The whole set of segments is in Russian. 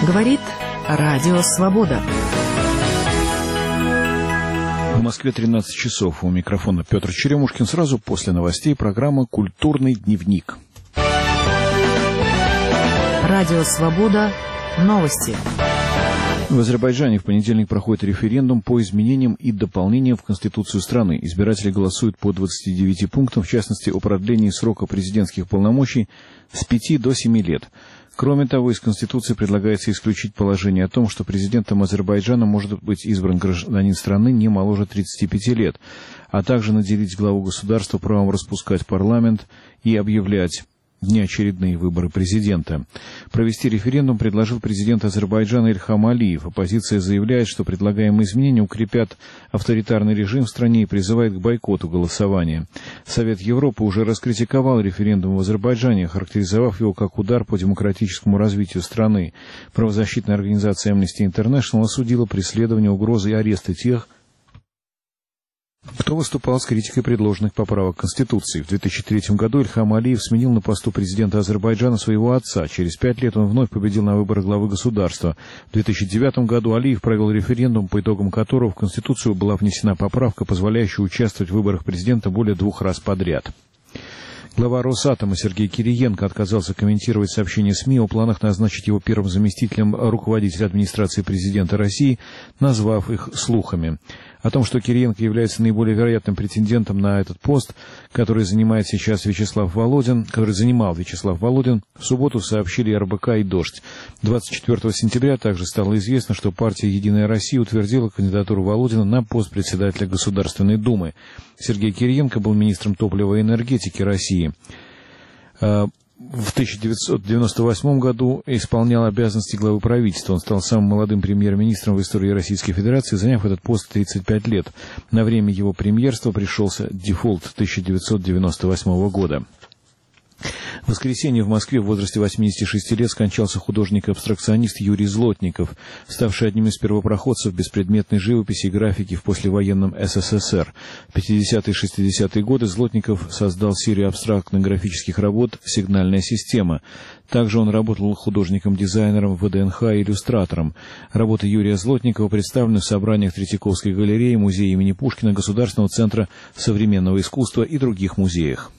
Говорит Радио Свобода. В Москве 13 часов. У микрофона Петр Черемушкин. Сразу после новостей программа «Культурный дневник». Радио Свобода. Новости. В Азербайджане в понедельник проходит референдум по изменениям и дополнениям в Конституцию страны. Избиратели голосуют по 29 пунктам, в частности, о продлении срока президентских полномочий с 5 до 7 лет. Кроме того, из Конституции предлагается исключить положение о том, что президентом Азербайджана может быть избран гражданин страны не моложе 35 лет, а также наделить главу государства правом распускать парламент и объявлять внеочередные выборы президента. Провести референдум предложил президент Азербайджана Ильхам Алиев. Оппозиция заявляет, что предлагаемые изменения укрепят авторитарный режим в стране и призывает к бойкоту голосования. Совет Европы уже раскритиковал референдум в Азербайджане, охарактеризовав его как удар по демократическому развитию страны. Правозащитная организация Amnesty International осудила преследование, угрозы и аресты тех, кто выступал с критикой предложенных поправок к Конституции. В 2003 году Ильхам Алиев сменил на посту президента Азербайджана своего отца. Через 5 лет он вновь победил на выборах главы государства. В 2009 году Алиев провел референдум, по итогам которого в Конституцию была внесена поправка, позволяющая участвовать в выборах президента более 2 раз подряд. Глава Росатома Сергей Кириенко отказался комментировать сообщения СМИ о планах назначить его первым заместителем руководителя администрации президента России, назвав их слухами. О том, что Кириенко является наиболее вероятным претендентом на этот пост, который занимал Вячеслав Володин, в субботу сообщили РБК и «Дождь». 24 сентября также стало известно, что партия «Единая Россия» утвердила кандидатуру Володина на пост председателя Государственной Думы. Сергей Кириенко был министром топлива и энергетики России. В 1998 году исполнял обязанности главы правительства. Он стал самым молодым премьер-министром в истории Российской Федерации, заняв этот пост 35 лет. На время его премьерства пришелся дефолт 1998 года. В воскресенье в Москве в возрасте 86 лет скончался художник-абстракционист Юрий Злотников, ставший одним из первопроходцев беспредметной живописи и графики в послевоенном СССР. В 50-е и 60-е годы Злотников создал серию абстрактных графических работ «Сигнальная система». Также он работал художником-дизайнером, ВДНХ и иллюстратором. Работы Юрия Злотникова представлены в собраниях Третьяковской галереи, Музея имени Пушкина, Государственного центра современного искусства и других музеях.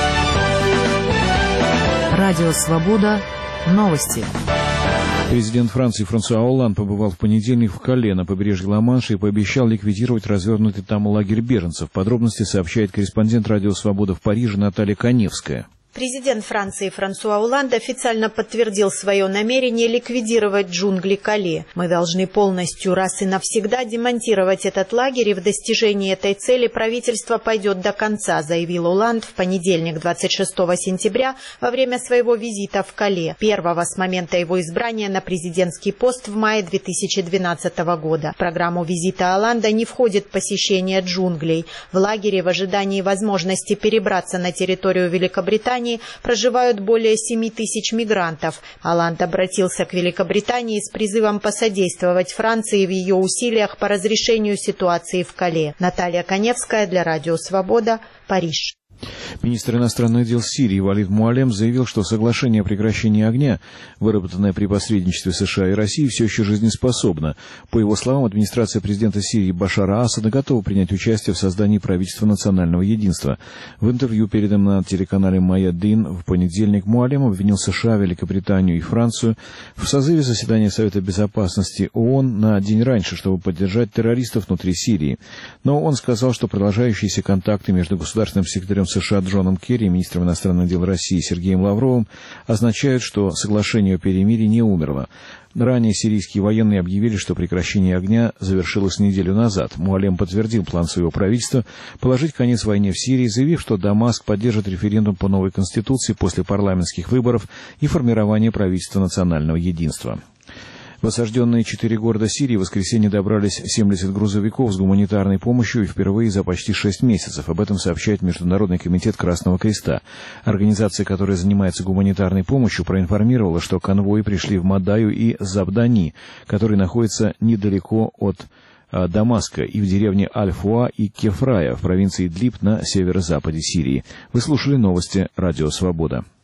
Радио Свобода. Новости. Президент Франции Франсуа Олланд побывал в понедельник в Кале на побережье Ла-Манша и пообещал ликвидировать развернутый там лагерь беженцев. Подробности сообщает корреспондент Радио Свобода в Париже Наталья Коневская. Президент Франции Франсуа Олланд официально подтвердил свое намерение ликвидировать джунгли Кале. «Мы должны полностью раз и навсегда демонтировать этот лагерь, и в достижении этой цели правительство пойдет до конца», заявил Олланд в понедельник, 26 сентября, во время своего визита в Кале, первого с момента его избрания на президентский пост в мае 2012 года. В программу визита Олланда не входит посещение джунглей. В лагере в ожидании возможности перебраться на территорию Великобритании проживают более 7 тысяч мигрантов. Олланд обратился к Великобритании с призывом посодействовать Франции в ее усилиях по разрешению ситуации в Кале. Наталья Коневская для Радио Свобода, Париж. Министр иностранных дел Сирии Валид Муалем заявил, что соглашение о прекращении огня, выработанное при посредничестве США и России, все еще жизнеспособно. По его словам, администрация президента Сирии Башара Асада готова принять участие в создании правительства национального единства. В интервью, переданном на телеканале Майя-Дин, в понедельник Муалем обвинил США, Великобританию и Францию в созыве заседания Совета Безопасности ООН на день раньше, чтобы поддержать террористов внутри Сирии. Но он сказал, что продолжающиеся контакты между государственным секретарем США Джоном Керри и министром иностранных дел России Сергеем Лавровым означают, что соглашение о перемирии не умерло. Ранее сирийские военные объявили, что прекращение огня завершилось неделю назад. Муалем подтвердил план своего правительства положить конец войне в Сирии, заявив, что Дамаск поддержит референдум по новой конституции после парламентских выборов и формирования правительства национального единства. В осажденные 4 города Сирии в воскресенье добрались 70 грузовиков с гуманитарной помощью и впервые за почти 6 месяцев. Об этом сообщает Международный комитет Красного Креста. Организация, которая занимается гуманитарной помощью, проинформировала, что конвои пришли в Мадаю и Забдани, которые находятся недалеко от Дамаска, и в деревне Аль-Фуа и Кефрая в провинции Идлиб на северо-западе Сирии. Вы слушали новости Радио Свобода.